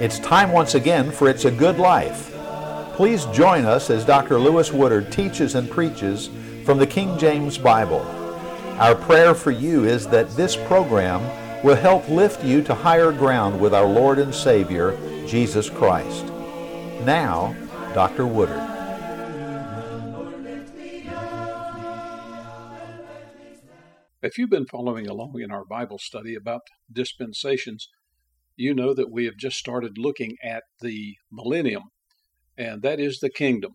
It's time once again for It's a Good Life. Please join us as Dr. Lewis Woodard teaches and preaches from the King James Bible. Our prayer for you is that this program will help lift you to higher ground with our Lord and Savior, Jesus Christ. Now, Dr. Woodard. If you've been following along in our Bible study about dispensations, you know that we have just started looking at the millennium, and that is the kingdom.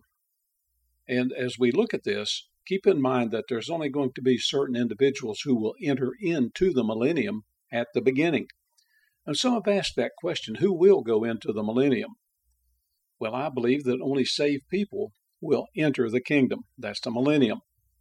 And as we look at this, keep in mind that there's only going to be certain individuals who will enter into the millennium at the beginning. And some have asked that question, who will go into the millennium? Well, I believe that only saved people will enter the kingdom. That's the millennium.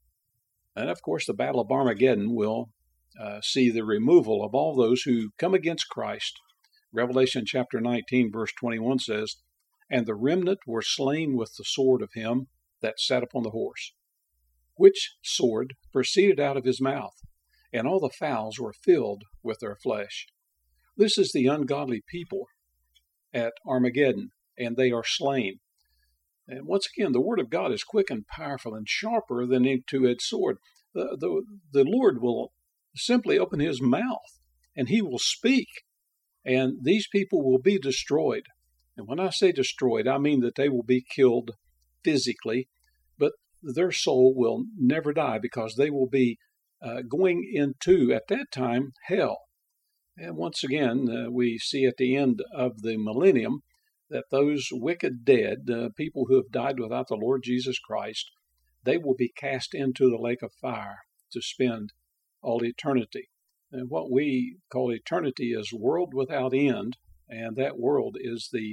And of course, the Battle of Armageddon will see the removal of all those who come against Christ. Revelation chapter 19, verse 21 says, "And the remnant were slain with the sword of him that sat upon the horse, which sword proceeded out of his mouth, and all the fowls were filled with their flesh." This is the ungodly people at Armageddon, and they are slain. And once again, the word of God is quick and powerful and sharper than any two-edged sword. The Lord will simply open his mouth, and he will speak, and these people will be destroyed. And when I say destroyed, I mean that they will be killed physically, but their soul will never die because they will be going into, at that time, hell. And once again, we see at the end of the millennium that those wicked dead, people who have died without the Lord Jesus Christ, they will be cast into the lake of fire to spend all eternity. And what we call eternity is world without end, and that world is the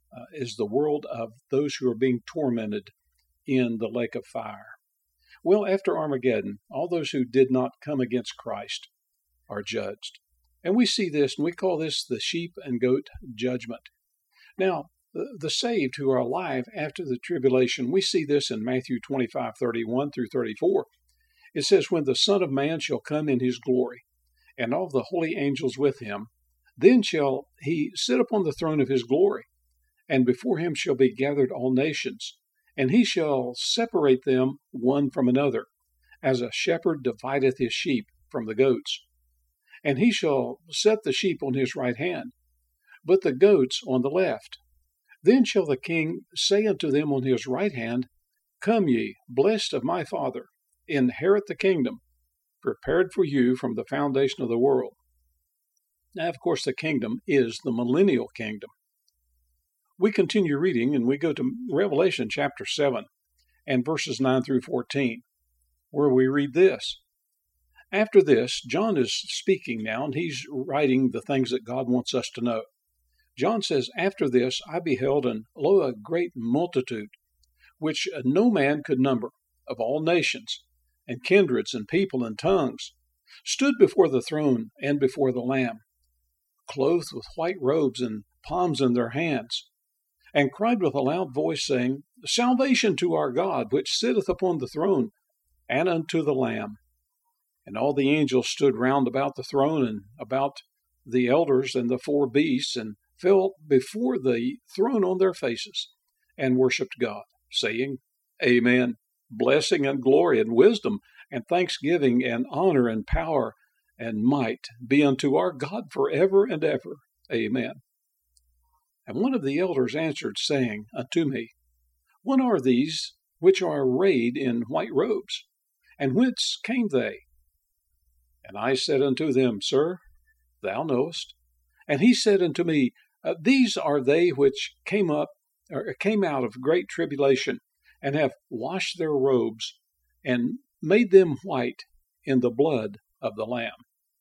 world of those who are being tormented in the lake of fire. Well, after Armageddon, all those who did not come against Christ are judged. And we see this, and we call this the sheep and goat judgment. Now, the saved who are alive after the tribulation, we see this in Matthew 25:31 through 34. It says, "When the Son of Man shall come in his glory, and all the holy angels with him, then shall he sit upon the throne of his glory, and before him shall be gathered all nations, and he shall separate them one from another, as a shepherd divideth his sheep from the goats. And he shall set the sheep on his right hand, but the goats on the left. Then shall the king say unto them on his right hand, Come ye, blessed of my Father, inherit the kingdom, prepared for you from the foundation of the world." Now, of course, the kingdom is the millennial kingdom. We continue reading, and we go to Revelation chapter 7 and verses 9 through 14, where we read this. After this, John is speaking now, and he's writing the things that God wants us to know. John says, "After this I beheld, and lo, a great multitude, which no man could number, of all nations, and kindreds, and people, and tongues, stood before the throne and before the Lamb, clothed with white robes and palms in their hands, and cried with a loud voice, saying, Salvation to our God, which sitteth upon the throne, and unto the Lamb. And all the angels stood round about the throne, and about the elders and the four beasts, and fell before the throne on their faces, and worshipped God, saying, Amen. Blessing and glory and wisdom and thanksgiving and honor and power and might be unto our God forever and ever. Amen. And one of the elders answered, saying unto me, What are these which are arrayed in white robes? And whence came they? And I said unto them, Sir, thou knowest. And he said unto me, These are they which came out of great tribulation, and have washed their robes, and made them white in the blood of the Lamb."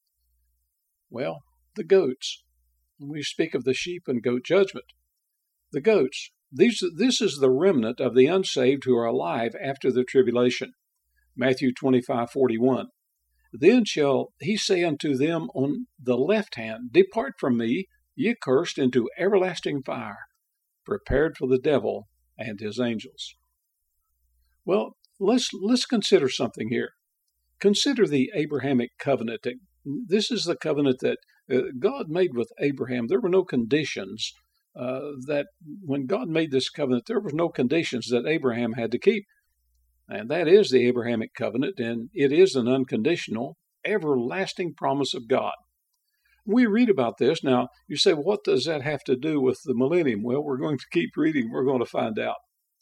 Well, the goats. We speak of the sheep and goat judgment. The goats. This is the remnant of the unsaved who are alive after the tribulation. Matthew 25:41. "Then shall he say unto them on the left hand, Depart from me, ye cursed, into everlasting fire, prepared for the devil and his angels." Well, let's consider something here. Consider the Abrahamic covenant. This is the covenant that God made with Abraham. There were no conditions that when God made this covenant, there was no conditions that Abraham had to keep. And that is the Abrahamic covenant, and it is an unconditional, everlasting promise of God. We read about this. Now, you say, what does that have to do with the millennium? Well, we're going to keep reading. We're going to find out.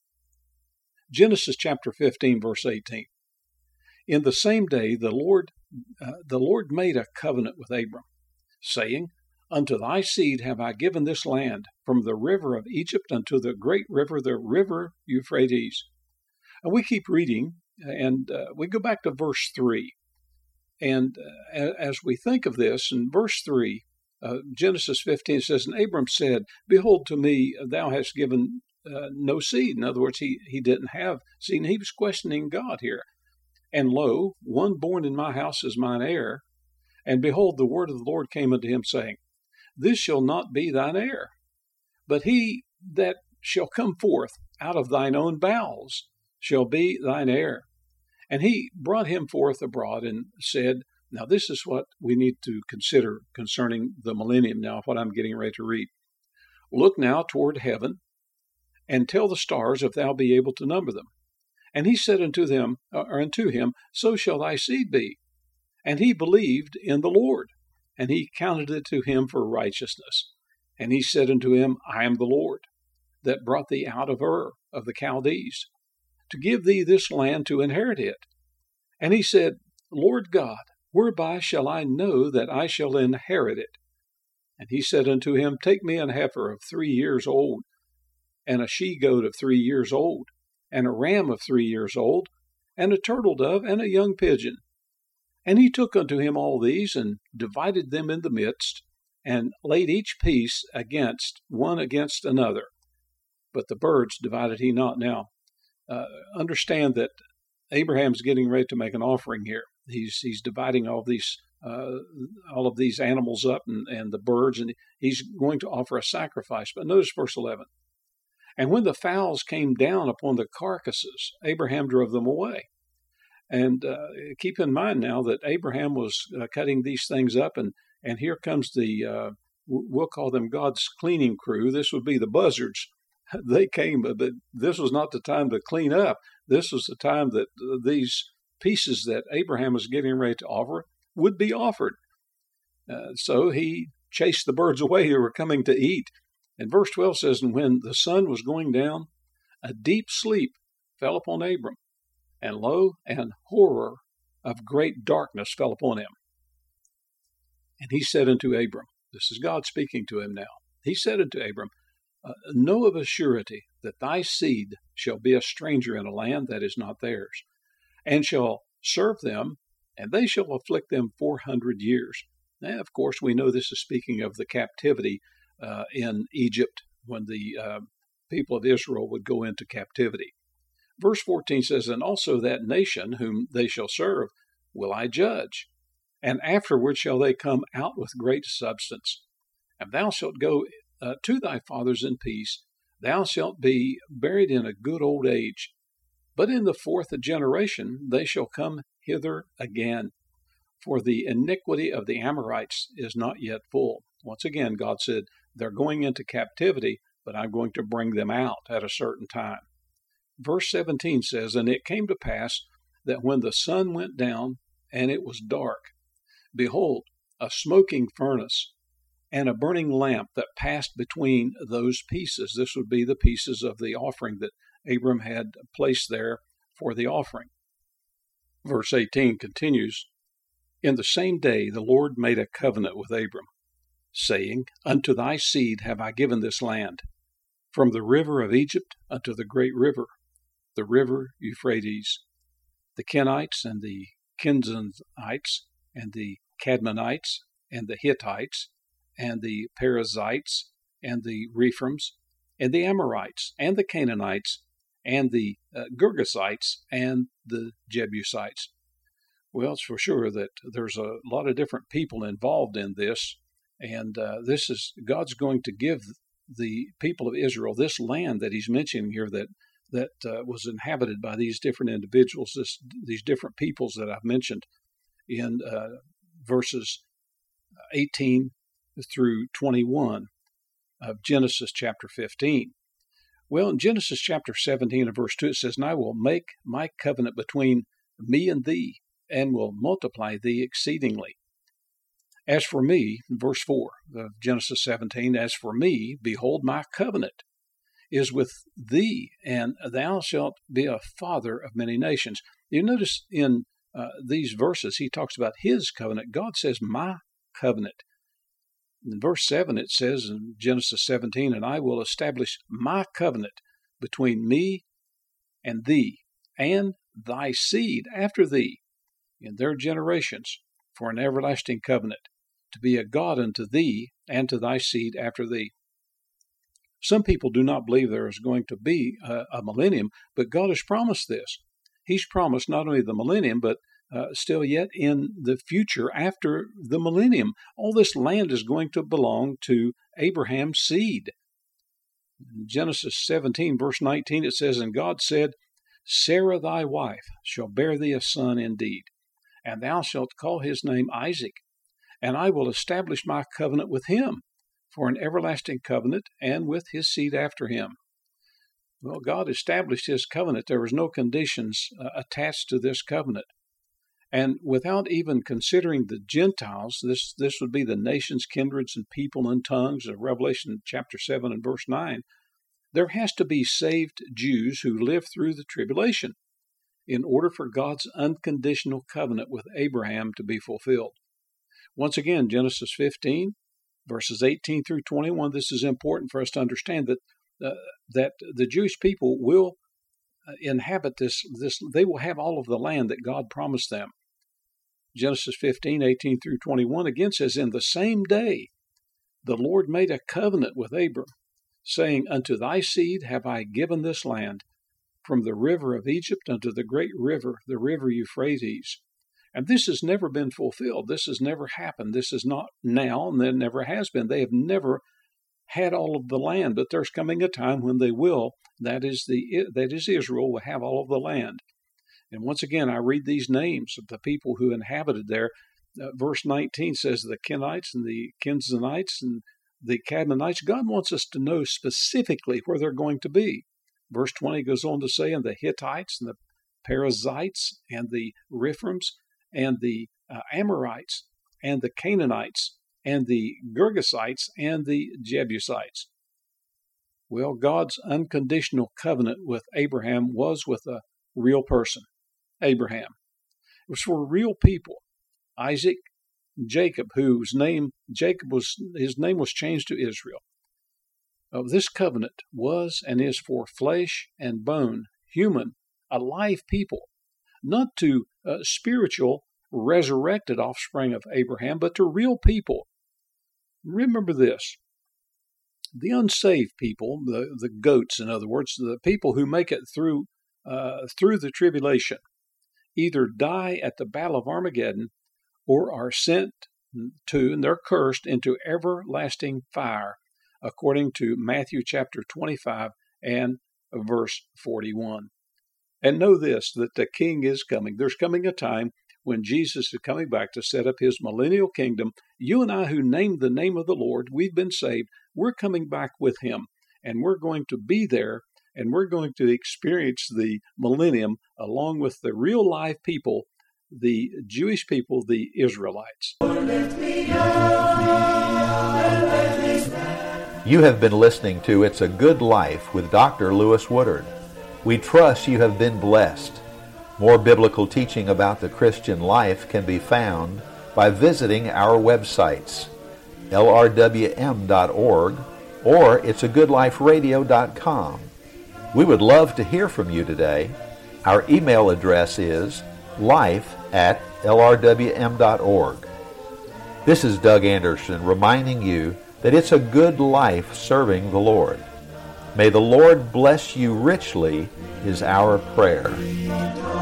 Genesis chapter 15, verse 18. In the same day, the Lord made a covenant with Abram, saying, Unto thy seed have I given this land, from the river of Egypt unto the great river, the river Euphrates. And we keep reading, and we go back to verse 3. And as we think of this, in verse 3, Genesis 15 says, And Abram said, Behold, to me thou hast given no seed. In other words, he didn't have seed, and he was questioning God here. And lo, one born in my house is mine heir. And behold, the word of the Lord came unto him, saying, This shall not be thine heir, but he that shall come forth out of thine own bowels shall be thine heir. And he brought him forth abroad and said, Now this is what we need to consider concerning the millennium now, what I'm getting ready to read. Look now toward heaven, and tell the stars if thou be able to number them. And he said unto him, So shall thy seed be. And he believed in the Lord, and he counted it to him for righteousness. And he said unto him, I am the Lord, that brought thee out of Ur of the Chaldees, to give thee this land to inherit it. And he said, Lord God, whereby shall I know that I shall inherit it? And he said unto him, Take me an heifer of 3 years old, and a she-goat of 3 years old, and a ram of 3 years old, and a turtle dove, and a young pigeon. And he took unto him all these, and divided them in the midst, and laid each piece against another. But the birds divided he not. Now, understand that Abraham's getting ready to make an offering here. He's dividing all of these animals up and the birds, and he's going to offer a sacrifice. But notice verse 11. And when the fowls came down upon the carcasses, Abraham drove them away. And keep in mind now that Abraham was cutting these things up, and here comes we'll call them God's cleaning crew. This would be the buzzards. They came, but this was not the time to clean up. This was the time that these pieces that Abraham was getting ready to offer would be offered. So he chased the birds away who were coming to eat. And verse 12 says, And when the sun was going down, a deep sleep fell upon Abram, and lo, an horror of great darkness fell upon him. And he said unto Abram, this is God speaking to him now, he said unto Abram, Know of a surety that thy seed shall be a stranger in a land that is not theirs, and shall serve them, and they shall afflict them 400 years. Now, of course, we know this is speaking of the captivity in Egypt when the people of Israel would go into captivity. Verse 14 says, And also that nation whom they shall serve will I judge, and afterward shall they come out with great substance. And thou shalt go to thy fathers in peace, thou shalt be buried in a good old age. But in the fourth generation they shall come hither again, for the iniquity of the Amorites is not yet full. Once again, God said, they're going into captivity, but I'm going to bring them out at a certain time. Verse 17 says, And it came to pass that when the sun went down and it was dark, behold, a smoking furnace and a burning lamp that passed between those pieces. This would be the pieces of the offering that Abram had placed there for the offering. Verse 18 continues, In the same day the Lord made a covenant with Abram, saying, Unto thy seed have I given this land, from the river of Egypt unto the great river, the river Euphrates. The Kenites and the Kenzanites and the Cadmonites and the Hittites and the Perizzites and the Rephaims and the Amorites and the Canaanites and the Girgashites and the Jebusites. Well, it's for sure that there's a lot of different people involved in this, and this is God's going to give the people of Israel this land that he's mentioning here that was inhabited by these different individuals, these different peoples that I've mentioned in verses 18 through 21. of Genesis chapter 15. Well, in Genesis chapter 17 and verse 2, it says, "And I will make my covenant between me and thee, and will multiply thee exceedingly. As for me," verse 4 of Genesis 17, "as for me, behold, my covenant is with thee, and thou shalt be a father of many nations." You notice in these verses, he talks about his covenant. God says, my covenant. In verse 7, it says in Genesis 17, "And I will establish my covenant between me and thee, and thy seed after thee, in their generations, for an everlasting covenant, to be a God unto thee, and to thy seed after thee." Some people do not believe there is going to be a millennium, but God has promised this. He's promised not only the millennium, but still yet in the future after the millennium. All this land is going to belong to Abraham's seed. In Genesis 17, verse 19, it says, "And God said, Sarah thy wife shall bear thee a son indeed, and thou shalt call his name Isaac, and I will establish my covenant with him for an everlasting covenant, and with his seed after him." Well, God established his covenant. There was no conditions attached to this covenant. And without even considering the Gentiles, this would be the nations, kindreds, and people and tongues of Revelation chapter 7 and verse 9, there has to be saved Jews who live through the tribulation in order for God's unconditional covenant with Abraham to be fulfilled. Once again, Genesis 15, verses 18 through 21, this is important for us to understand that the Jewish people will inhabit this, they will have all of the land that God promised them. Genesis 15, 18 through 21 again says, "In the same day the Lord made a covenant with Abram, saying, Unto thy seed have I given this land, from the river of Egypt unto the great river, the river Euphrates." And this has never been fulfilled. This has never happened. This is not now, and it never has been. They have never had all of the land, but there's coming a time when they will. That is Israel will have all of the land. And once again, I read these names of the people who inhabited there. Verse 19 says the Kenites and the Kenzanites and the Cadmonites. God wants us to know specifically where they're going to be. Verse 20 goes on to say, "And the Hittites and the Perizzites and the Rephaims and the Amorites and the Canaanites and the Girgasites and the Jebusites." Well, God's unconditional covenant with Abraham was with a real person, Abraham. It was for real people. Isaac, Jacob, his name was changed to Israel. This covenant was and is for flesh and bone, human, alive people, not to spiritual, resurrected offspring of Abraham, but to real people. Remember this. The unsaved people, the goats, in other words, the people who make it through the tribulation, either die at the Battle of Armageddon or are sent to, and they're cursed, into everlasting fire, according to Matthew chapter 25 and verse 41. And know this, that the King is coming. There's coming a time when Jesus is coming back to set up his millennial kingdom. You and I who named the name of the Lord, we've been saved. We're coming back with him, and we're going to be there, and we're going to experience the millennium along with the real live people, the Jewish people, the Israelites. You have been listening to It's a Good Life with Dr. Lewis Woodard. We trust you have been blessed. More biblical teaching about the Christian life can be found by visiting our websites, lrwm.org or it'sagoodliferadio.com. We would love to hear from you today. Our email address is life@lrwm.org. This is Doug Anderson reminding you that it's a good life serving the Lord. May the Lord bless you richly is our prayer.